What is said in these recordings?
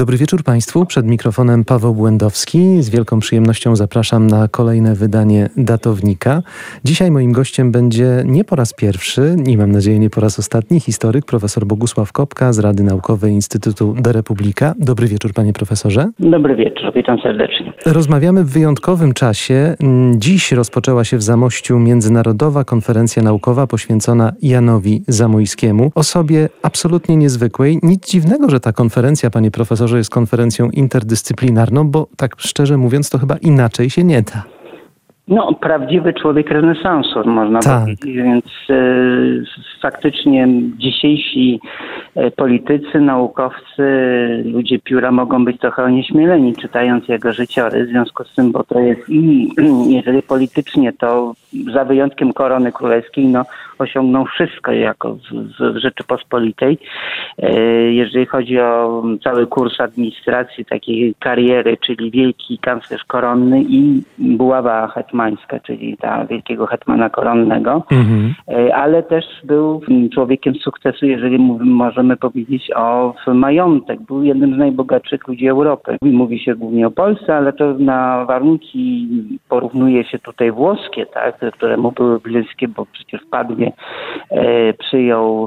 Dobry wieczór Państwu. Przed mikrofonem Paweł Błędowski. Z wielką przyjemnością zapraszam na kolejne wydanie Datownika. Dzisiaj moim gościem będzie nie po raz pierwszy i mam nadzieję nie po raz ostatni historyk profesor Bogusław Kopka z Rady Naukowej Instytutu De Republica. Dobry wieczór panie profesorze. Dobry wieczór, witam serdecznie. Rozmawiamy w wyjątkowym czasie. Dziś rozpoczęła się w Zamościu Międzynarodowa Konferencja Naukowa poświęcona Janowi Zamoyskiemu. Osobie absolutnie niezwykłej. Nic dziwnego, że ta konferencja, panie profesorze, jest konferencją interdyscyplinarną, bo tak szczerze mówiąc, to chyba inaczej się nie da. No, prawdziwy człowiek renesansu, można powiedzieć, więc faktycznie dzisiejsi politycy, naukowcy, ludzie pióra mogą być trochę onieśmieleni, czytając jego życiorys, w związku z tym, bo to jest i jeżeli politycznie, to za wyjątkiem korony królewskiej, no osiągnął wszystko jako w Rzeczypospolitej. Jeżeli chodzi o cały kurs administracji, takiej kariery, czyli wielki kanclerz koronny i buława hetmańska, czyli ta wielkiego hetmana koronnego, ale też był człowiekiem sukcesu, jeżeli możemy powiedzieć o majątek. Był jednym z najbogatszych ludzi Europy. Mówi się głównie o Polsce, ale to na warunki porównuje się tutaj włoskie, tak, które mu były bliskie, bo przecież Padnie przyjął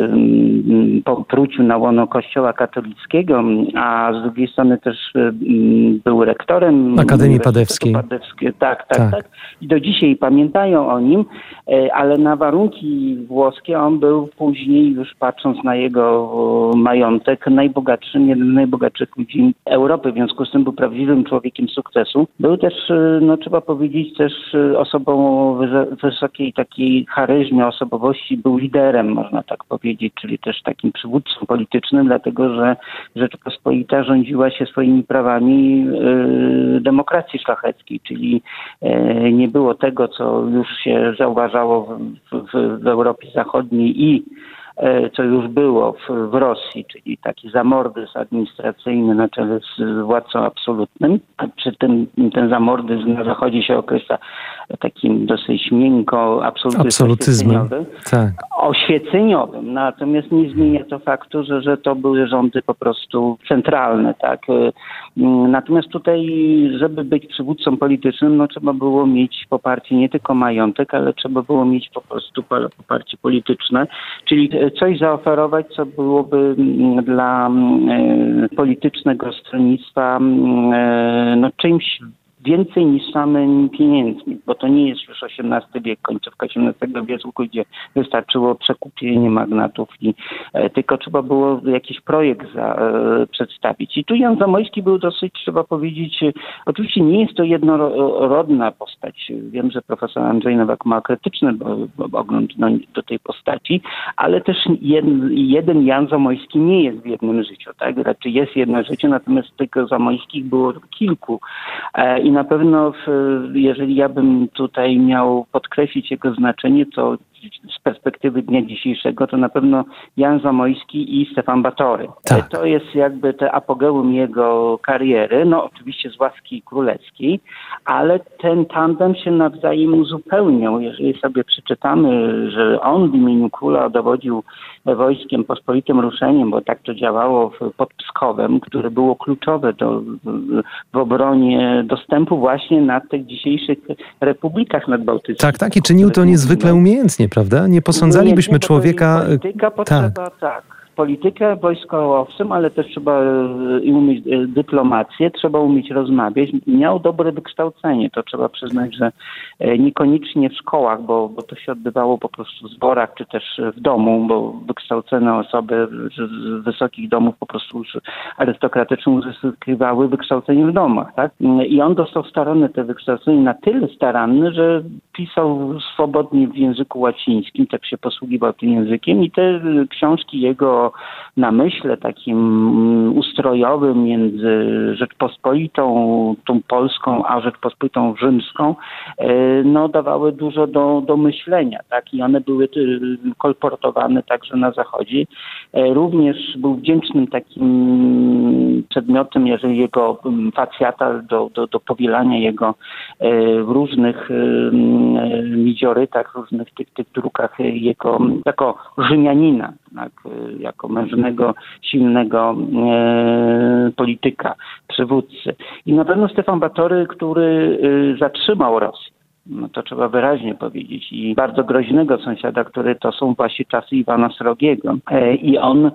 po wrócił na łono Kościoła katolickiego, a z drugiej strony też był rektorem Akademii Padewskiej. Tak. I do dzisiaj pamiętają o nim, ale na warunki włoskie on był później, już patrząc na jego majątek, jednym z najbogatszych ludzi Europy. W związku z tym był prawdziwym człowiekiem sukcesu. Był też, no trzeba powiedzieć, też osobą o wysokiej takiej charyzmie, osobowości, był liderem, można tak powiedzieć, czyli też takim przywódcą politycznym, dlatego że Rzeczpospolita rządziła się swoimi prawami demokracji szlacheckiej, czyli nie było tego, co już się zauważało w Europie Zachodniej i co już było w Rosji, czyli taki zamordyzm administracyjny na czele z władcą absolutnym, a przy tym ten zamordyzm na Zachodzie się określa takim dosyć miękko absolutyzmem. Tak. Oświeceniowym. Natomiast nie zmienia to faktu, że to były rządy po prostu centralne, tak. Natomiast tutaj, żeby być przywódcą politycznym, no trzeba było mieć poparcie nie tylko majątek, ale trzeba było mieć po prostu poparcie polityczne, czyli coś zaoferować, co byłoby dla politycznego stronnictwa czymś więcej niż samymi pieniędzmi, bo to nie jest już XVIII wiek, końcówka XVIII wieku, gdzie wystarczyło przekupienie magnatów, tylko trzeba było jakiś projekt przedstawić. I tu Jan Zamoyski był dosyć, trzeba powiedzieć, oczywiście nie jest to jednorodna postać. Wiem, że profesor Andrzej Nowak ma krytyczny ogląd do tej postaci, ale też jeden Jan Zamoyski nie jest w jednym życiu, tak? Raczej jest jedno życie, natomiast tych Zamoyskich było kilku. I na pewno, jeżeli ja bym tutaj miał podkreślić jego znaczenie, to z perspektywy dnia dzisiejszego, to na pewno Jan Zamoyski i Stefan Batory. Tak. To jest jakby te apogeum jego kariery, no oczywiście z łaski królewskiej, ale ten tandem się nawzajem uzupełniał. Jeżeli sobie przeczytamy, że on w imieniu króla dowodził wojskiem pospolitym ruszeniem, bo tak to działało pod Pskowem, które było kluczowe w obronie dostępu właśnie na tych dzisiejszych republikach nadbałtyckich. Tak, i czynił to niezwykle umiejętnie, prawda? Nie posądzalibyśmy człowieka... Polityka potrzeba, tak. Politykę wojskową, ale też trzeba umieć dyplomację, trzeba umieć rozmawiać. Miał dobre wykształcenie, to trzeba przyznać, że niekoniecznie w szkołach, bo to się odbywało po prostu w zborach, czy też w domu, bo wykształcone osoby z wysokich domów po prostu już arystokratyczne uzyskiwały wykształcenie w domach, tak? I on dostał staranne te wykształcenie, na tyle staranne, że pisał swobodnie w języku łacińskim, tak się posługiwał tym językiem i te książki jego namyśle takim ustrojowym między Rzeczpospolitą, tą polską, a Rzeczpospolitą rzymską, no dawały dużo do myślenia, tak? I one były kolportowane także na Zachodzie. Również był wdzięcznym takim przed przedmiotem, jeżeli jego facjata do powielania jego w różnych miziorytach, różnych tych drukach jego jako Rzymianina, tak, jako mężnego, silnego polityka, przywódcy. I na pewno Stefan Batory, który zatrzymał Rosję. No to trzeba wyraźnie powiedzieć. I bardzo groźnego sąsiada, który to są właśnie czasy Iwana Srogiego. I on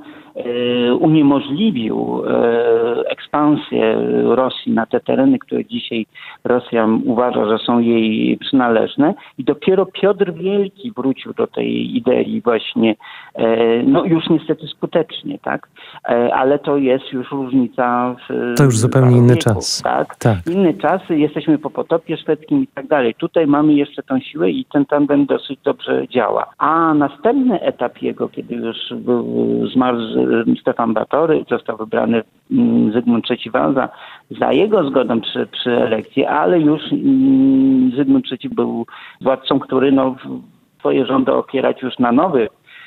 uniemożliwił ekspansję Rosji na te tereny, które dzisiaj Rosja uważa, że są jej przynależne. I dopiero Piotr Wielki wrócił do tej idei właśnie, no już niestety skutecznie, tak? Ale to jest już różnica. To już zupełnie inny czas. Tak? Inny czas, jesteśmy po potopie szwedzkim i tak dalej. Tutaj mamy jeszcze tą siłę i ten tandem dosyć dobrze działa. A następny etap jego, kiedy już zmarł Stefan Batory, został wybrany Zygmunt III Waza za jego zgodą przy elekcji, ale już Zygmunt III był władcą, który swoje rządy opierać już na nowych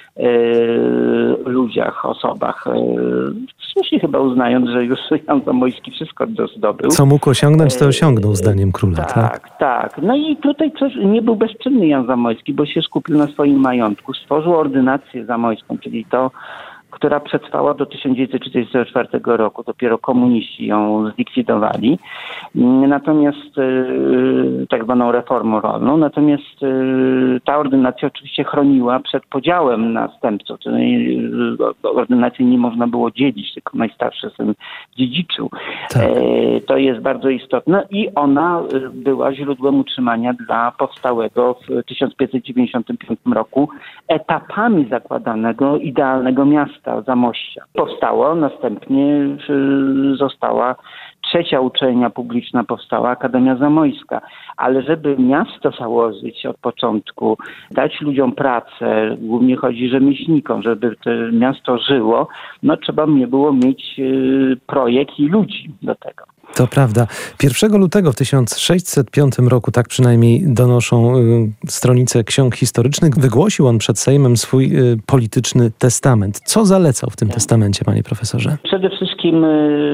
ludziach, osobach. Słusznie chyba uznając, że już Jan Zamoyski wszystko zdobył. Co mógł osiągnąć, to osiągnął zdaniem króla. Tak. No i tutaj nie był bezczynny Jan Zamoyski, bo się skupił na swoim majątku. Stworzył ordynację zamojską, czyli to, która przetrwała do 1944 roku. Dopiero komuniści ją zlikwidowali. Natomiast tak zwaną reformą rolną. Natomiast ta ordynacja oczywiście chroniła przed podziałem następców. Czyli ordynacji nie można było dzielić, tylko najstarszy syn dziedziczył. Tak. To jest bardzo istotne i ona była źródłem utrzymania dla powstałego w 1595 roku etapami zakładanego idealnego miasta Zamościa. Powstało, następnie została trzecia uczelnia publiczna, powstała Akademia Zamojska. Ale żeby miasto założyć od początku, dać ludziom pracę, głównie chodzi rzemieślnikom, żeby to miasto żyło, no trzeba było mieć projekt i ludzi do tego. To prawda. 1 lutego w 1605 roku, tak przynajmniej donoszą stronice ksiąg historycznych, wygłosił on przed Sejmem swój polityczny testament. Co zalecał w tym testamencie, panie profesorze? Przede wszystkim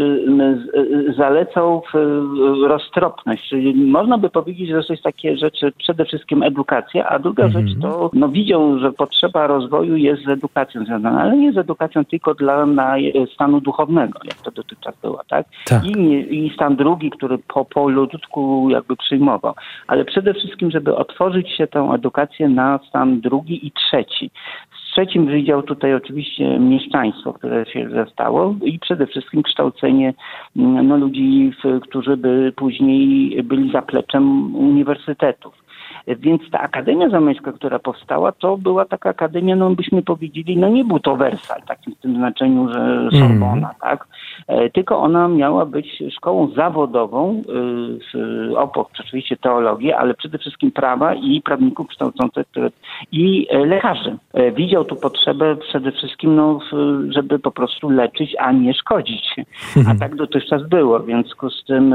zalecał roztropność, czyli można by powiedzieć, że to jest takie rzeczy, przede wszystkim edukacja, a druga rzecz to widział, że potrzeba rozwoju jest z edukacją związana, ale nie z edukacją tylko dla stanu duchownego, jak to dotychczas było, tak? I stan drugi, który po ludku jakby przyjmował. Ale przede wszystkim, żeby otworzyć się tę edukację na stan drugi i trzeci. Z trzecim widział tutaj oczywiście mieszczaństwo, które się zostało i przede wszystkim kształcenie ludzi, którzy by później byli zapleczem uniwersytetów. Więc ta Akademia Zamojska, która powstała, to była taka akademia, byśmy powiedzieli, nie był to Wersal, takim w tym znaczeniu, że Sorbona, tak? Tylko ona miała być szkołą zawodową, oczywiście teologię, ale przede wszystkim prawa i prawników kształcących i lekarzy. Widział tu potrzebę przede wszystkim, żeby po prostu leczyć, a nie szkodzić. A tak dotychczas było, w związku z tym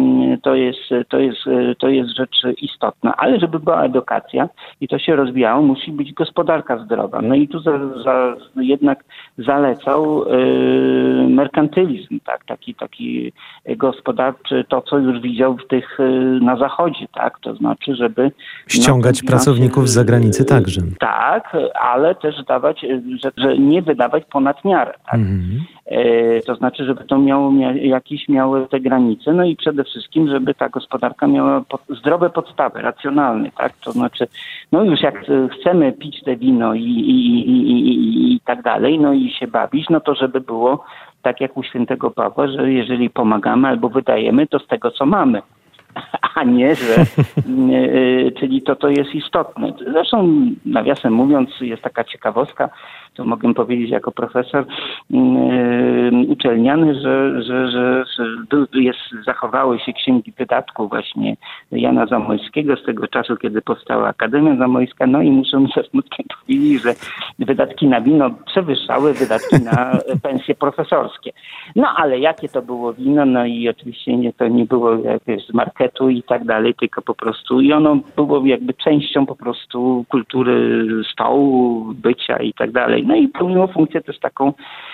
to jest rzecz istotna. Ale żeby była edukacja i to się rozwijało, musi być gospodarka zdrowa. No i tu jednak zalecał merkantylizm, tak, taki gospodarczy, to co już widział na zachodzie, tak, to znaczy, żeby ściągać pracowników z zagranicy także. Tak, ale też dawać, że nie wydawać ponad miarę, tak. To znaczy, żeby to miały te granice, no i przede wszystkim, żeby ta gospodarka miała zdrowe podstawy, racjonalne, tak? To znaczy, już jak chcemy pić te wino i tak dalej, i się bawić, to żeby było tak jak u świętego Pawła, że jeżeli pomagamy albo wydajemy, to z tego, co mamy. A nie, że czyli to jest istotne. Zresztą nawiasem mówiąc, jest taka ciekawostka, to mogę powiedzieć jako profesor uczelniany, że zachowały się księgi wydatków właśnie Jana Zamojskiego z tego czasu, kiedy powstała Akademia Zamojska, i muszę ze smutkiem powiedzieć, że wydatki na wino przewyższały wydatki na pensje profesorskie. Ale jakie to było wino, i oczywiście to nie było jakieś z marketu parketu i tak dalej, tylko po prostu i ono było jakby częścią po prostu kultury stołu, bycia i tak dalej. No i pełniło funkcję też taką,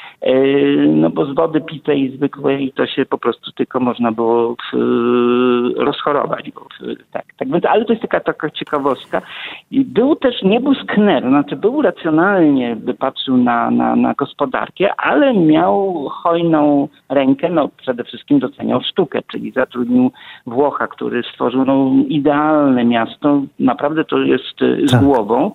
no bo z wody pitej zwykłej to się po prostu tylko można było rozchorować. Tak więc, ale to jest taka ciekawostka. I nie był skner, znaczy był racjonalnie, patrzył na gospodarkę, ale miał hojną rękę, no przede wszystkim doceniał sztukę, czyli zatrudnił Włocha, który stworzył idealne miasto. Naprawdę to jest z głową.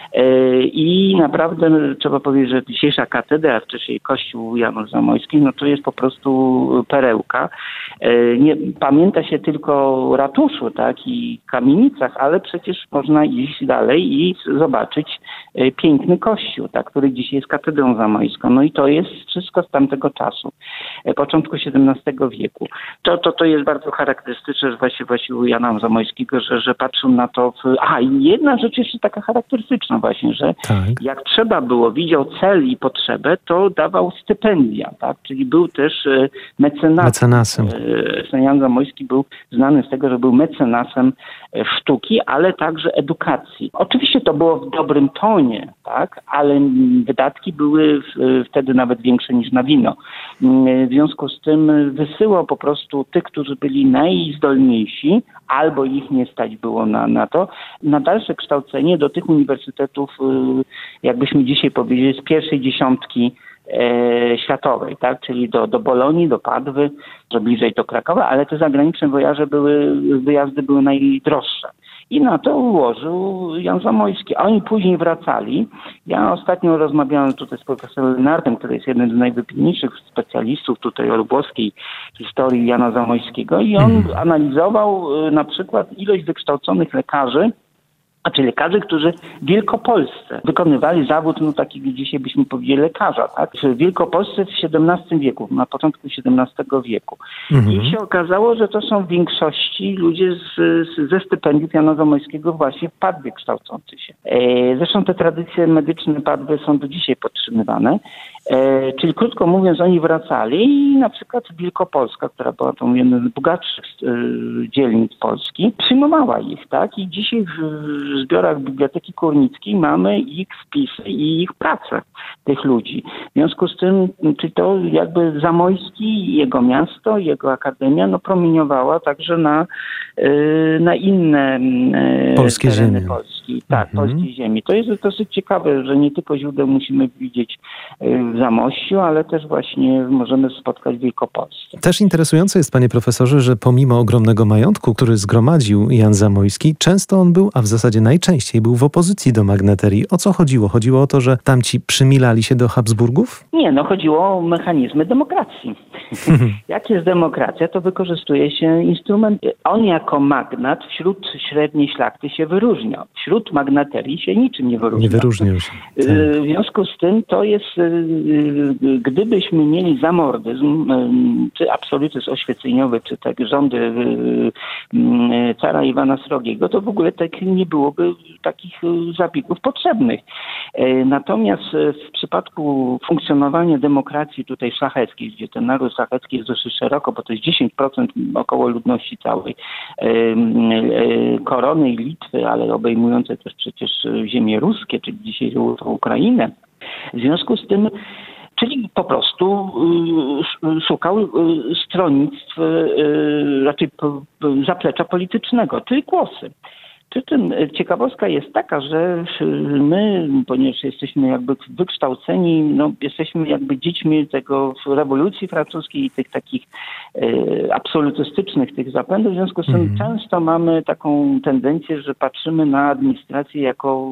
I naprawdę trzeba powiedzieć, że dzisiejsza katedra, a wcześniej kościół Janów Zamojskich, no to jest po prostu perełka. Nie pamięta się tylko o ratuszu, tak, i kamienicach, ale przecież można iść dalej i zobaczyć piękny kościół, tak, który dzisiaj jest katedrą zamojską. No i to jest wszystko z tamtego czasu, początku XVII wieku. To jest bardzo charakterystyczne właśnie u Jana Zamojskiego, że patrzył na to. I jedna rzecz jeszcze taka charakterystyczna właśnie, że jak trzeba było, widział cel i potrzebę, to dawał stypendia, tak? Czyli był też mecenasem. Jan Zamojski był znany z tego, że był mecenasem sztuki, ale także edukacji. Oczywiście to było w dobrym tonie, tak? Ale wydatki były wtedy nawet większe niż na wino. W związku z tym wysyłał po prostu tych, którzy byli najzdolniejsi, albo ich nie stać było na to, na dalsze kształcenie do tych uniwersytetów, jakbyśmy dzisiaj powiedzieli, z pierwszej dziesiątki światowej, tak? Czyli do Bolonii, do Padwy, że bliżej do Krakowa, ale te zagraniczne wyjazdy były najdroższe. I na to ułożył Jan Zamojski. Oni później wracali. Ja ostatnio rozmawiałem tutaj z profesorem Lenartem, który jest jednym z najwybitniejszych specjalistów tutaj od włoskiej historii Jana Zamojskiego i on analizował na przykład ilość wykształconych lekarzy, czyli lekarzy, którzy w Wielkopolsce wykonywali zawód, taki dzisiaj byśmy powiedzieli lekarza, tak? W Wielkopolsce w XVII wieku, na początku XVII wieku. I się okazało, że to są w większości ludzie ze stypendiów Jana Zamojskiego właśnie w Padwie kształcący się. Zresztą te tradycje medyczne Padwy są do dzisiaj podtrzymywane. Czyli krótko mówiąc, oni wracali i na przykład Wielkopolska, która była tą jedną z bogatszych dzielnic Polski, przyjmowała ich, tak? I dzisiaj w zbiorach Biblioteki Kurnickiej mamy ich wpisy i ich prace tych ludzi. W związku z tym, czy to jakby Zamojski, jego miasto, jego akademia, promieniowała także na inne polskie tereny ziemi. Polski. Tak, polskiej ziemi. To jest dosyć ciekawe, że nie tylko źródeł musimy widzieć w Zamościu, ale też właśnie możemy spotkać w Wielkopolsce. Też interesujące jest, panie profesorze, że pomimo ogromnego majątku, który zgromadził Jan Zamojski, często on był, a w zasadzie najczęściej był w opozycji do magnaterii. O co chodziło? Chodziło o to, że tamci przymilali się do Habsburgów? Nie, chodziło o mechanizmy demokracji. Jak jest demokracja, to wykorzystuje się instrumenty. On jako magnat wśród średniej szlachty się wyróżniał. Wśród magnaterii się niczym nie wyróżniał. Nie wyróżniał się. Tak. W związku z tym to jest, gdybyśmy mieli zamordyzm, czy absolutyzm oświeceniowy, czy tak rządy cara Iwana Srogiego, to w ogóle tak nie byłoby takich zabiegów potrzebnych. Natomiast w przypadku funkcjonowania demokracji tutaj szlacheckiej, gdzie ten naród szlachecki jest dosyć szeroko, bo to jest 10% około ludności całej korony i Litwy, ale obejmujące też przecież ziemie ruskie, czyli dzisiaj Ukrainę. W związku z tym, czyli po prostu szukał stronnictw, raczej zaplecza politycznego, czyli głosy. Przy czym ciekawostka jest taka, że my, ponieważ jesteśmy jakby wykształceni, jesteśmy jakby dziećmi tego rewolucji francuskiej i tych takich absolutystycznych tych zapędów, w związku z tym często mamy taką tendencję, że patrzymy na administrację jako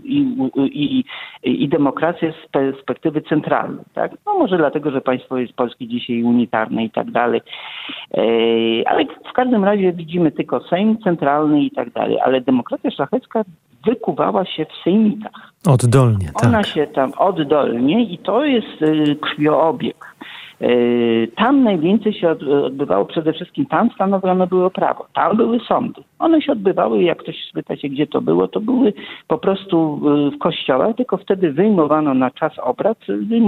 i demokrację z perspektywy centralnej, tak? Może dlatego, że państwo jest polskie dzisiaj unitarne i tak dalej, ale w każdym razie widzimy tylko Sejm centralny i tak dalej, ale demokracja szlachecka wykuwała się w sejmikach. Oddolnie, tak. Ona się tam oddolnie i to jest krwiobieg. Tam najwięcej się odbywało, przede wszystkim tam stanowiono było prawo, tam były sądy. One się odbywały, jak ktoś spyta się, gdzie to były po prostu w kościołach, tylko wtedy wyjmowano na czas obrad,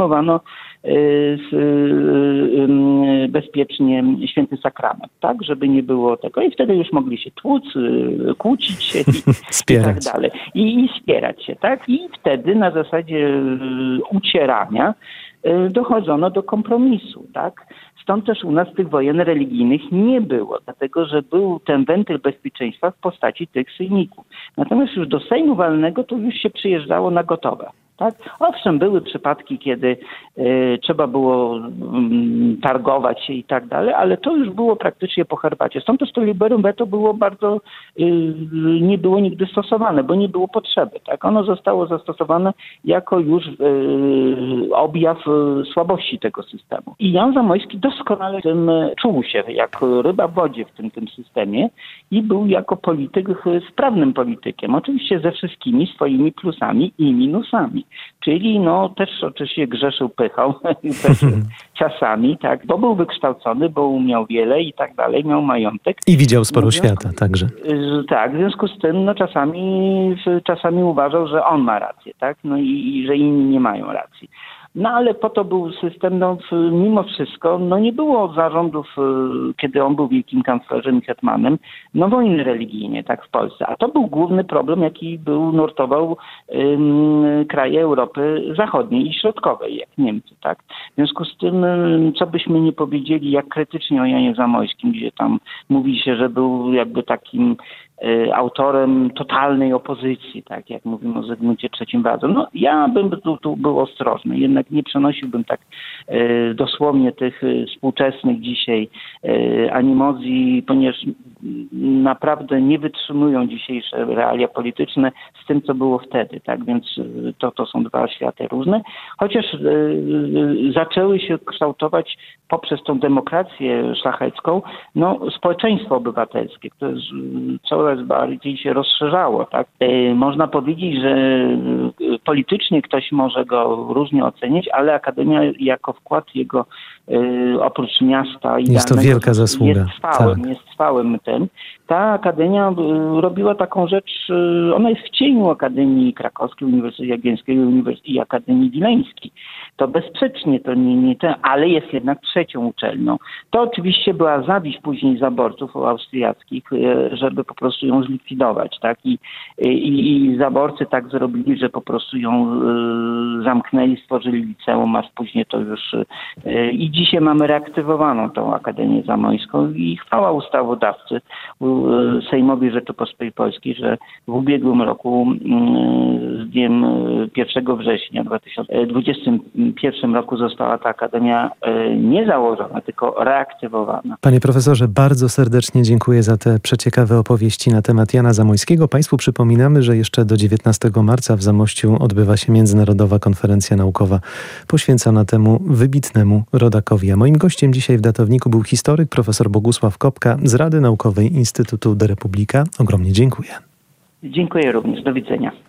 bezpiecznie święty sakrament, tak, żeby nie było tego. I wtedy już mogli się tłuc, kłócić się i tak dalej. I spierać się, tak. I wtedy na zasadzie ucierania dochodzono do kompromisu, tak. Stąd też u nas tych wojen religijnych nie było, dlatego że był ten wentyl bezpieczeństwa w postaci tych sejmików. Natomiast już do Sejmu Walnego to już się przyjeżdżało na gotowe. Tak? Owszem, były przypadki, kiedy trzeba było targować się i tak dalej, ale to już było praktycznie po herbacie. Stąd też to liberum veto było bardzo, nie było nigdy stosowane, bo nie było potrzeby. Tak? Ono zostało zastosowane jako już objaw słabości tego systemu. I Jan Zamoyski doskonale tym czuł się jak ryba w wodzie w tym systemie i był jako polityk sprawnym politykiem. Oczywiście ze wszystkimi swoimi plusami i minusami. Czyli też oczywiście grzeszył pychą czasami, tak, bo był wykształcony, bo umiał wiele i tak dalej, miał majątek. I widział sporo świata także. Tak, w związku z tym czasami uważał, że on ma rację, tak, i że inni nie mają racji. Ale po to był system, mimo wszystko, nie było zarządów, kiedy on był wielkim kanclerzem i hetmanem, wojny religijnej, tak, w Polsce. A to był główny problem, jaki nurtował kraje Europy Zachodniej i Środkowej, jak Niemcy, tak. W związku z tym, co byśmy nie powiedzieli, jak krytycznie o Janie Zamoyskim, gdzie tam mówi się, że był jakby takim autorem totalnej opozycji, tak jak mówimy o Zygmuncie III Wadze. Ja bym tu był ostrożny, jednak nie przenosiłbym tak dosłownie tych współczesnych dzisiaj animozji, ponieważ naprawdę nie wytrzymują dzisiejsze realia polityczne z tym, co było wtedy, tak, więc to są dwa światy różne, chociaż zaczęły się kształtować poprzez tą demokrację szlachecką, społeczeństwo obywatelskie, które coraz bardziej się rozszerzało, tak. Można powiedzieć, że politycznie ktoś może go różnie ocenić, ale Akademia jako wkład jego oprócz miasta jest to wielka zasługa. Jest trwałym tym. Ta Akademia robiła taką rzecz, ona jest w cieniu Akademii Krakowskiej, Uniwersytetu Jagiellońskiego i Akademii Wileńskiej. To bezsprzecznie to nie ten, ale jest jednak trzecią uczelnią. To oczywiście była zawiść później zaborców austriackich, żeby po prostu ją zlikwidować, tak? I zaborcy tak zrobili, że po prostu ją zamknęli, stworzyli liceum, aż później to już i dzisiaj mamy reaktywowaną tą Akademię Zamoyską i chwała ustawodawcy Sejmowi Rzeczypospolitej Polskiej, że w ubiegłym roku z dniem 1 września 2021 roku została ta Akademia nie założona, tylko reaktywowana. Panie profesorze, bardzo serdecznie dziękuję za te przeciekawe opowieści na temat Jana Zamoyskiego. Państwu przypominamy, że jeszcze do 19 marca w Zamościu odbywa się Międzynarodowa Konferencja Naukowa poświęcona temu wybitnemu rodakowi. A moim gościem dzisiaj w Datowniku był historyk profesor Bogusław Kopka z Rady Naukowej Instytutu de Republika. Ogromnie dziękuję. Dziękuję również. Do widzenia.